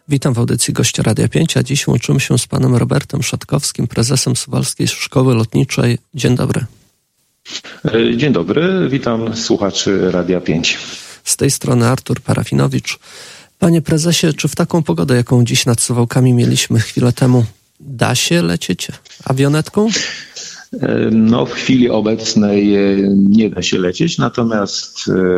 Witam w audycji Gościa Radia 5, a dziś łączymy się z panem Robertem Szatkowskim, prezesem Suwalskiej Szkoły Lotniczej. Dzień dobry. Dzień dobry, witam słuchaczy Radia 5. Z tej strony Artur Parafinowicz. Panie prezesie, czy w taką pogodę, jaką dziś nad Suwałkami mieliśmy chwilę temu, da się lecieć awionetką? No, w chwili obecnej nie da się lecieć, natomiast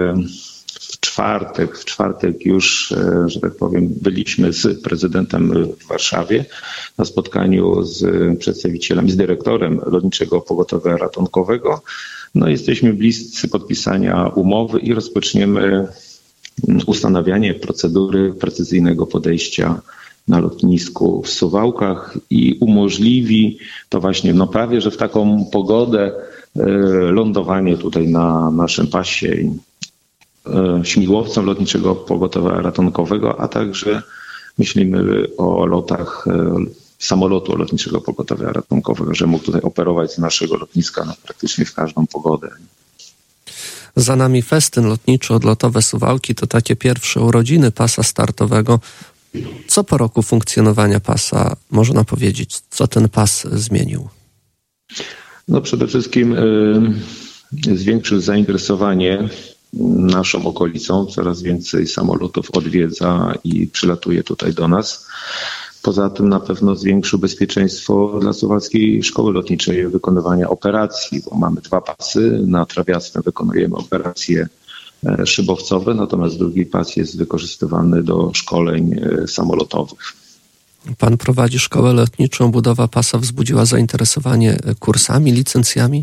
w czwartek już, że tak powiem, byliśmy z prezydentem w Warszawie na spotkaniu z przedstawicielami, z dyrektorem Lotniczego Pogotowia Ratunkowego. No, jesteśmy bliscy podpisania umowy i rozpoczniemy ustanawianie procedury precyzyjnego podejścia na lotnisku w Suwałkach i umożliwi to właśnie prawie, że w taką pogodę lądowanie tutaj na naszym pasie śmigłowcom Lotniczego Pogotowia Ratunkowego, a także myślimy o lotach samolotu Lotniczego Pogotowia Ratunkowego, że mógł tutaj operować z naszego lotniska praktycznie w każdą pogodę. Za nami festyn lotniczo-odlotowe Suwałki, to takie pierwsze urodziny pasa startowego. Co po roku funkcjonowania pasa można powiedzieć? Co ten pas zmienił? No przede wszystkim zwiększył zainteresowanie naszą okolicą. Coraz więcej samolotów odwiedza i przylatuje tutaj do nas. Poza tym na pewno zwiększył bezpieczeństwo dla Suwalskiej Szkoły Lotniczej wykonywania operacji, bo mamy 2 pasy. Na Trawiastem wykonujemy operacje szybowcowe, natomiast drugi pas jest wykorzystywany do szkoleń samolotowych. Pan prowadzi szkołę lotniczą. Budowa pasa wzbudziła zainteresowanie kursami, licencjami?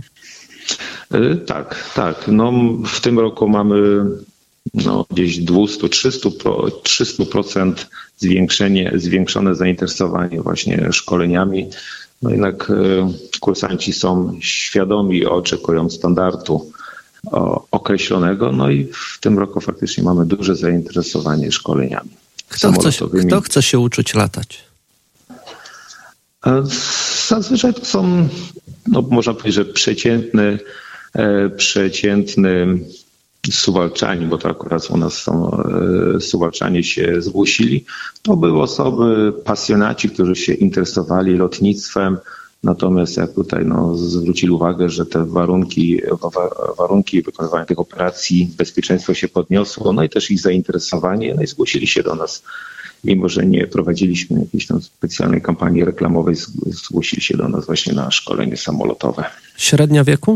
Tak. No, w tym roku mamy gdzieś 200-300% zwiększone zainteresowanie właśnie szkoleniami. No jednak kursanci są świadomi, oczekują standardu określonego, no i w tym roku faktycznie mamy duże zainteresowanie szkoleniami samolotowymi. Kto chce się uczyć latać? Zazwyczaj to są, można powiedzieć, że przeciętny Suwalczanie, bo to akurat u nas są Suwalczanie się zgłosili. To były osoby, pasjonaci, którzy się interesowali lotnictwem. Natomiast jak tutaj zwrócili uwagę, że te warunki wykonywania tych operacji, bezpieczeństwo się podniosło, no i też ich zainteresowanie, no i zgłosili się do nas. Mimo że nie prowadziliśmy jakiejś tam specjalnej kampanii reklamowej, zgłosili się do nas właśnie na szkolenie samolotowe. Średnia wieku?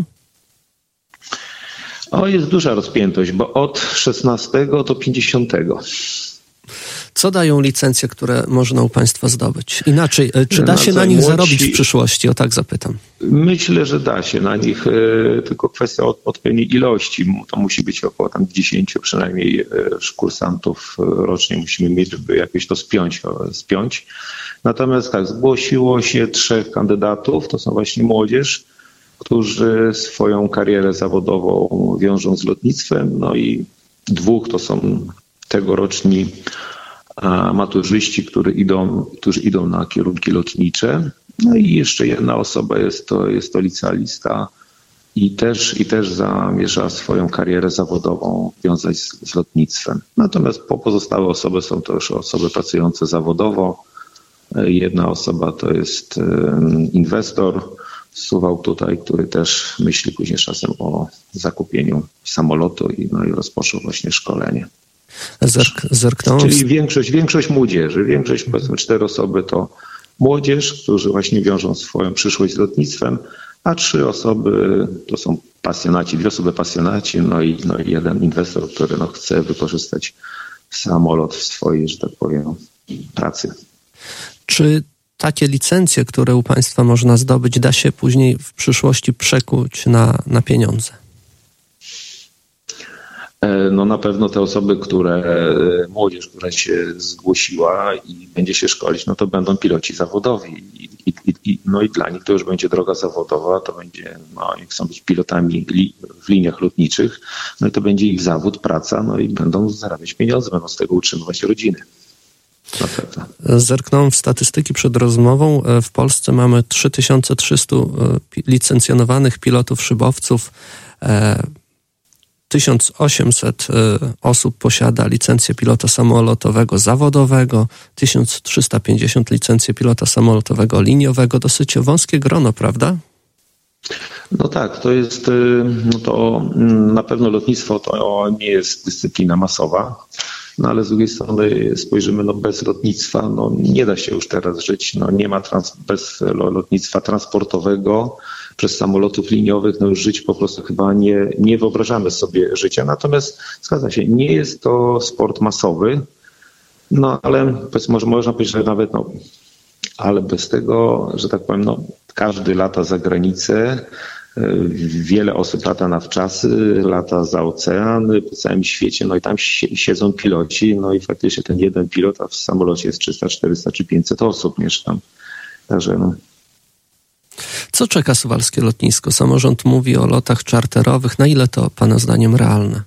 Jest duża rozpiętość, bo od 16 do 50. Co dają licencje, które można u państwa zdobyć? Inaczej, czy da się na nich zarobić w przyszłości? O tak zapytam. Myślę, że da się na nich, tylko kwestia odpowiedniej ilości. To musi być około 10 przynajmniej kursantów rocznie musimy mieć, żeby jakieś to spiąć. Natomiast tak, zgłosiło się 3 kandydatów, to są właśnie młodzież, którzy swoją karierę zawodową wiążą z lotnictwem, no i 2 to są tegoroczni maturzyści, którzy idą na kierunki lotnicze. No i jeszcze jedna osoba jest to licealista i też zamierza swoją karierę zawodową wiązać z lotnictwem. Natomiast pozostałe osoby są to już osoby pracujące zawodowo. Jedna osoba to jest inwestor Suwałk tutaj, który też myśli później czasem o zakupieniu samolotu i rozpoczął właśnie szkolenie. Czyli większość młodzieży, powiedzmy 4 osoby to młodzież, którzy właśnie wiążą swoją przyszłość z lotnictwem, a 3 osoby to są pasjonaci, 2 osoby pasjonaci, no i jeden inwestor, który chce wykorzystać samolot w swojej, że tak powiem, pracy. Czy takie licencje, które u państwa można zdobyć, da się później w przyszłości przekuć na pieniądze? No na pewno te osoby, młodzież, która się zgłosiła i będzie się szkolić, no to będą piloci zawodowi. No i dla nich to już będzie droga zawodowa, to będzie, jak chcą być pilotami w liniach lotniczych, no i to będzie ich zawód, praca, no i będą zarabiać pieniądze, będą z tego utrzymywać rodziny. Zerknąłem w statystyki przed rozmową. W Polsce mamy 3300 licencjonowanych pilotów szybowców. 1800 osób posiada licencję pilota samolotowego zawodowego, 1350 licencję pilota samolotowego liniowego. Dosyć wąskie grono, prawda? No tak, to jest, no to na pewno lotnictwo to nie jest dyscyplina masowa, no ale z drugiej strony spojrzymy, no bez lotnictwa, no nie da się już teraz żyć, no nie ma bez lotnictwa transportowego, przez samolotów liniowych, no już żyć po prostu chyba nie wyobrażamy sobie życia, natomiast zgadza się, nie jest to sport masowy, no ale może można powiedzieć, że nawet, no ale bez tego, że tak powiem, no każdy lata za granicę, wiele osób lata na wczasy, lata za ocean po całym świecie, no i tam siedzą piloci, no i faktycznie ten jeden pilot, a w samolocie jest 300, 400 czy 500 osób mieszkam. Także no. Co czeka suwalskie lotnisko? Samorząd mówi o lotach czarterowych. Na ile to pana zdaniem realne?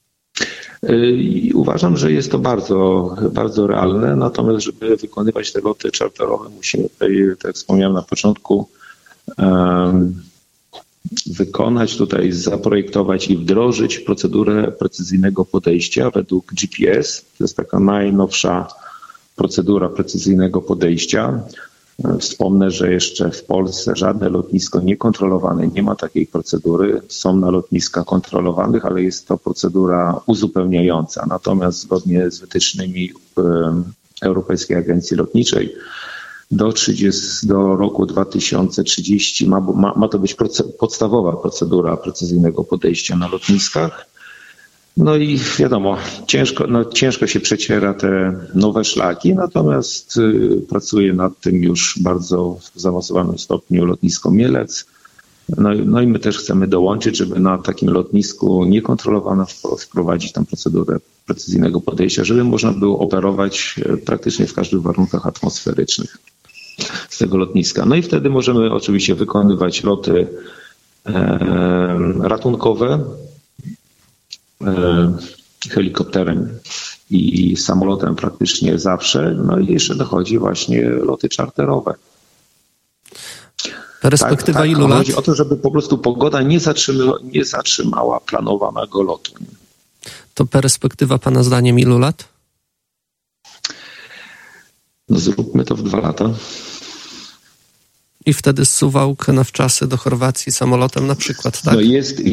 Uważam, że jest to bardzo, bardzo realne, natomiast żeby wykonywać te loty czarterowe, musimy tutaj, tak jak wspomniałem na początku, wykonać tutaj, zaprojektować i wdrożyć procedurę precyzyjnego podejścia według GPS. To jest taka najnowsza procedura precyzyjnego podejścia. Wspomnę, że jeszcze w Polsce żadne lotnisko niekontrolowane nie ma takiej procedury. Są na lotniskach kontrolowanych, ale jest to procedura uzupełniająca. Natomiast zgodnie z wytycznymi Europejskiej Agencji Lotniczej do roku 2030 ma to być podstawowa procedura precyzyjnego podejścia na lotniskach. No i wiadomo, ciężko się przeciera te nowe szlaki, natomiast pracuje nad tym już bardzo w zaawansowanym stopniu lotnisko Mielec. No i my też chcemy dołączyć, żeby na takim lotnisku niekontrolowanym wprowadzić tam procedurę precyzyjnego podejścia, żeby można było operować praktycznie w każdych warunkach atmosferycznych z tego lotniska. No i wtedy możemy oczywiście wykonywać loty ratunkowe, helikopterem i samolotem praktycznie zawsze. No i jeszcze dochodzi właśnie loty czarterowe. Perspektywa tak, ilu lat? Chodzi o to, żeby po prostu pogoda nie zatrzymała planowanego lotu. To perspektywa pana zdaniem ilu lat? No zróbmy to w 2 lata. I wtedy z Suwałk na wczasy do Chorwacji samolotem na przykład, tak? No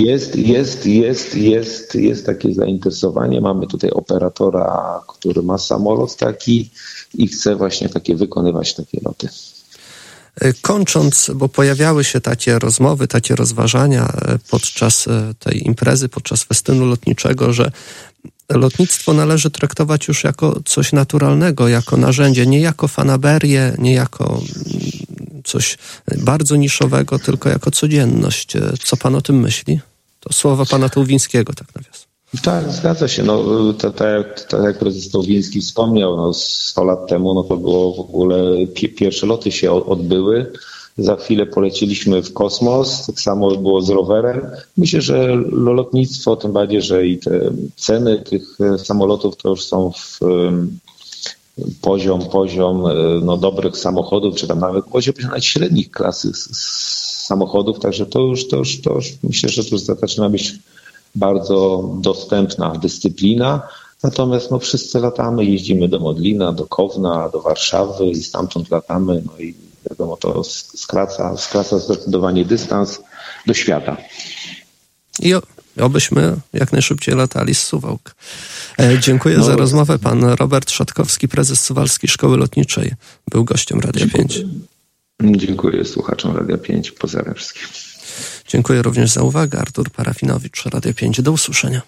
jest takie zainteresowanie. Mamy tutaj operatora, który ma samolot taki i chce właśnie wykonywać takie loty. Kończąc, bo pojawiały się takie rozmowy, takie rozważania podczas tej imprezy, podczas festynu lotniczego, że lotnictwo należy traktować już jako coś naturalnego, jako narzędzie, nie jako fanaberię, nie jako coś bardzo niszowego, tylko jako codzienność. Co pan o tym myśli? To słowa pana Tułwińskiego, tak nawiasem. Tak, zgadza się. No, tak jak prezes Tułwiński wspomniał, no, 100 lat temu no, to było w ogóle pierwsze loty się odbyły. Za chwilę poleciliśmy w kosmos, tak samo było z rowerem. Myślę, że lotnictwo, tym bardziej, że i te ceny tych samolotów to już są w poziom no, dobrych samochodów, czy tam nawet poziom nawet średnich klasy samochodów, także to już myślę, że to już zaczyna być bardzo dostępna dyscyplina. Natomiast no, wszyscy latamy, jeździmy do Modlina, do Kowna, do Warszawy i stamtąd latamy, no i wiadomo, to skraca zdecydowanie dystans do świata. I obyśmy jak najszybciej latali z Suwałk. Dziękuję za rozmowę. Pan Robert Szatkowski, prezes Suwalskiej Szkoły Lotniczej, był gościem Radia 5. Dziękuję słuchaczom Radia 5. Pozdrawiam wszystkich. Dziękuję również za uwagę. Artur Parafinowicz, Radio 5. Do usłyszenia.